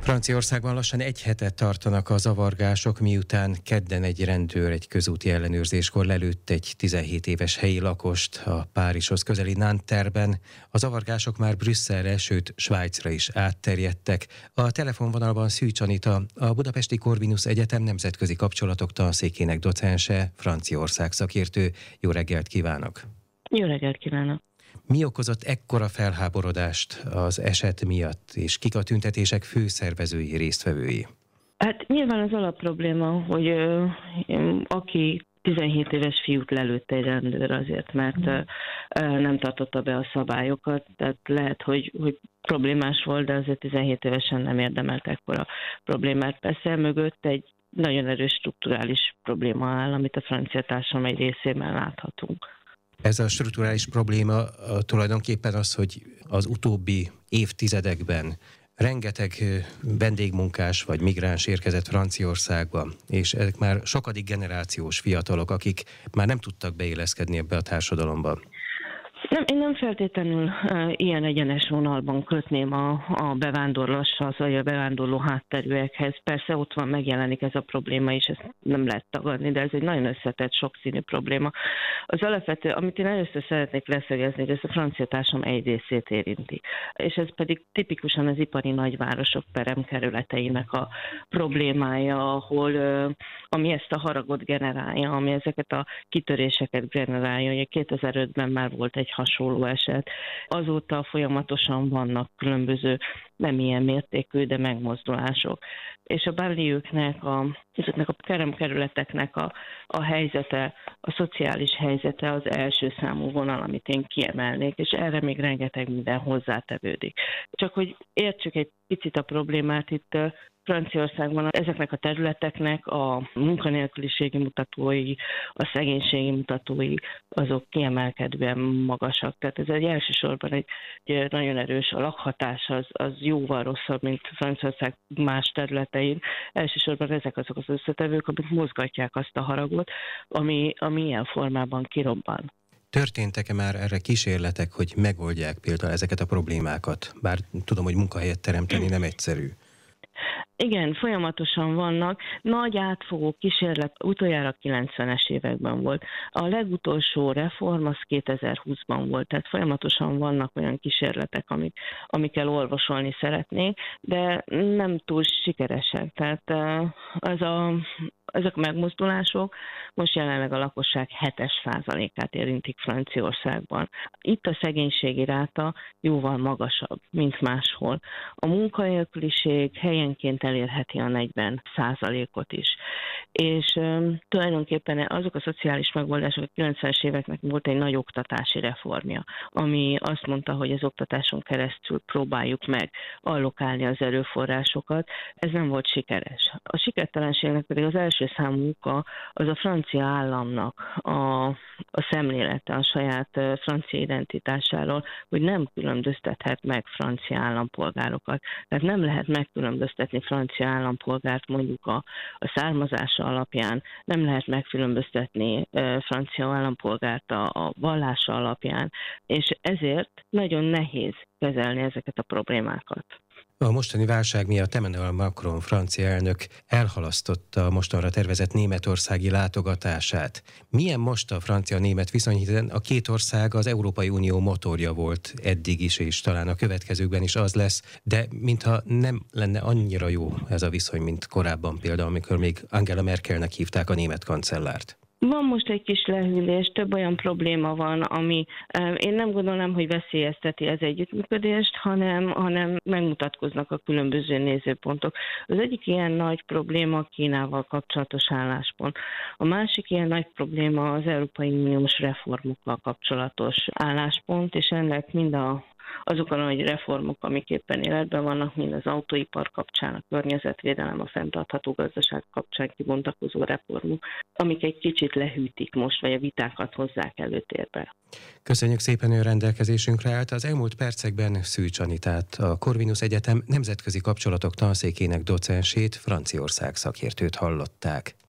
Franciaországban lassan egy hetet tartanak a zavargások, miután kedden egy rendőr egy közúti ellenőrzéskor lelőtt egy 17 éves helyi lakost a Párizshoz közeli Nanterben. A zavargások már Brüsszelre, sőt Svájcra is átterjedtek. A telefonvonalban Szűcs Anita, a Budapesti Corvinus Egyetem nemzetközi kapcsolatok tanszékének docense, Franciaország szakértő. Jó reggelt kívánok! Jó reggelt kívánok! Mi okozott ekkora felháborodást az eset miatt, és kik a tüntetések főszervezői, résztvevői? Hát nyilván az alapprobléma, hogy aki 17 éves fiút lelőtte egy rendőr azért, mert nem tartotta be a szabályokat, tehát lehet, hogy problémás volt, de azért 17 évesen nem érdemelt ekkora problémát. Persze mögött egy nagyon erős strukturális probléma áll, amit a francia társadalom egy részében láthatunk. Ez a strukturális probléma tulajdonképpen az, hogy az utóbbi évtizedekben rengeteg vendégmunkás vagy migráns érkezett Franciaországba, és ezek már sokadik generációs fiatalok, akik már nem tudtak beilleszkedni ebbe a társadalomba. Én nem feltétlenül ilyen egyenes vonalban kötném a bevándorláshoz, vagy a bevándorló hátterűekhez. Persze ott van, megjelenik ez a probléma is, ezt nem lehet tagadni, de ez egy nagyon összetett, sokszínű probléma. Az alapvető, amit én először szeretnék leszögezni, hogy ez a francia társadalom egy részét érinti. És ez pedig tipikusan az ipari nagyvárosok peremkerületeinek a problémája, ami ezt a haragot generálja, ami ezeket a kitöréseket generálja. Ugye 2005-ben már volt egy hasonló eset. Azóta folyamatosan vannak különböző, nem ilyen mértékű, de megmozdulások. És a banlieue-knek, ezeknek a peremkerületeknek a helyzete, a szociális helyzete az első számú vonal, amit én kiemelnék, és erre még rengeteg minden hozzátevődik. Csak hogy értsük egy picit a problémát, itt Franciaországban ezeknek a területeknek a munkanélküliségi mutatói, a szegénységi mutatói, azok kiemelkedően magasak. Tehát ez egy elsősorban egy nagyon erős, a lakhatás az jóval rosszabb, mint Franciaország más területein. Elsősorban ezek azok az összetevők, amik mozgatják azt a haragot, ami ilyen formában kirobban. Történtek-e már erre kísérletek, hogy megoldják például ezeket a problémákat? Bár tudom, hogy munkahelyet teremteni nem egyszerű. Igen, folyamatosan vannak. Nagy átfogó kísérlet utoljára 90-es években volt. A legutolsó reform az 2020-ban volt, tehát folyamatosan vannak olyan kísérletek, amikkel orvosolni szeretnék, de nem túl sikeresek. Tehát ezek a megmozdulások most jelenleg a lakosság 7%-át érintik Franciaországban. Itt a szegénységi ráta jóval magasabb, mint máshol. A munkanélküliség helyenként elérheti a 40%-ot is. És tulajdonképpen azok a szociális megoldások, a 90-es éveknek volt egy nagy oktatási reformja, ami azt mondta, hogy az oktatáson keresztül próbáljuk meg allokálni az erőforrásokat. Ez nem volt sikeres. A sikertelenségnek pedig az első számú oka az a francia államnak a szemlélete a saját francia identitásáról, hogy nem különböztethet meg francia állampolgárokat. Tehát nem lehet megkülönböztetni francia állampolgárt mondjuk a származása alapján, nem lehet megkülönböztetni francia állampolgárt a vallása alapján, és ezért nagyon nehéz kezelni ezeket a problémákat. A mostani válság miatt Emmanuel Macron francia elnök elhalasztotta a mostanra tervezett németországi látogatását. Milyen most a francia-német viszony, hiszen a két ország az Európai Unió motorja volt eddig is, és talán a következőkben is az lesz, de mintha nem lenne annyira jó ez a viszony, mint korábban például, amikor még Angela Merkelnek hívták a német kancellárt. Van most egy kis lehűlés, több olyan probléma van, ami én nem gondolom, hogy veszélyezteti az együttműködést, hanem megmutatkoznak a különböző nézőpontok. Az egyik ilyen nagy probléma a Kínával kapcsolatos álláspont. A másik ilyen nagy probléma az Európai Uniós reformokkal kapcsolatos álláspont, és ennek mind azok a nagy reformok, amik éppen életben vannak, mind az autóipar kapcsán, a környezetvédelem, a fenntartható gazdaság kapcsán kibontakozó reformok, amik egy kicsit lehűtik most, vagy a vitákat hozzák előtérbe. Köszönjük szépen, hogy rendelkezésünkre állt. Az elmúlt percekben Szűcs Anitát, a Corvinus Egyetem nemzetközi kapcsolatok tanszékének docensét, Franciaország szakértőt hallották.